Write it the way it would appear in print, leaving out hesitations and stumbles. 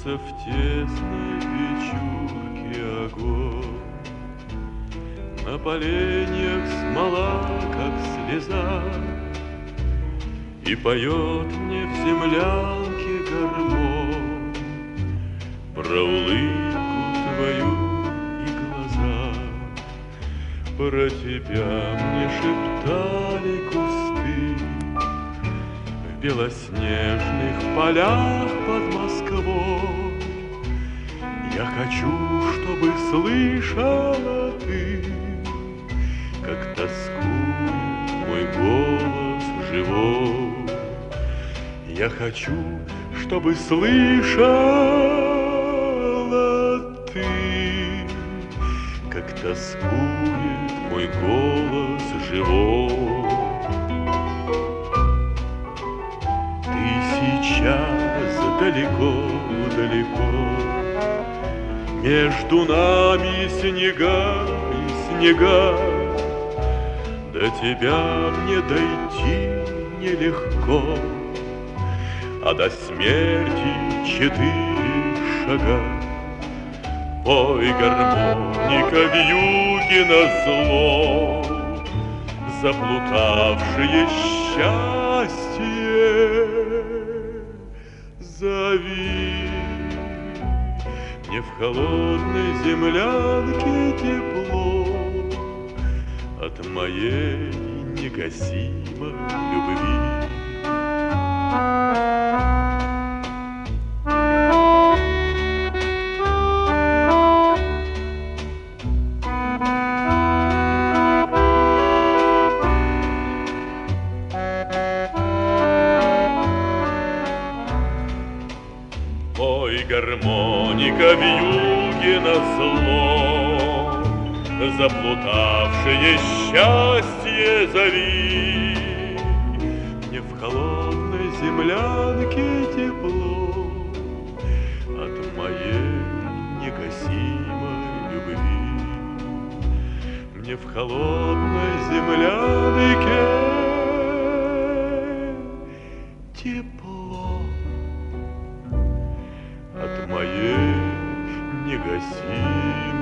Зажегся в тесной печурке огонь, на поленьях смола, как слеза, и поет мне в землянке гармонь про улыбку твою и глаза. Про тебя мне шептали кусты в белоснежных полях под Москвой. Я хочу, чтобы слышала ты, как тоскует мой голос живой. Я хочу, чтобы слышала ты, как тоскует мой голос живой. Ты сейчас далеко-далеко, между нами снега и снега. До тебя мне дойти нелегко, а до смерти 4 шага. Пой, гармоника, вьюги назло, заплутавшее счастье. Зови, мне в холодной землянке тепло от моей негасимой любви. Ой, гармоника, вьюги назло, заплутавшее счастье зови. Мне в холодной землянке тепло от моей негасимой любви. Мне в холодной землянке тепло от моей негасимой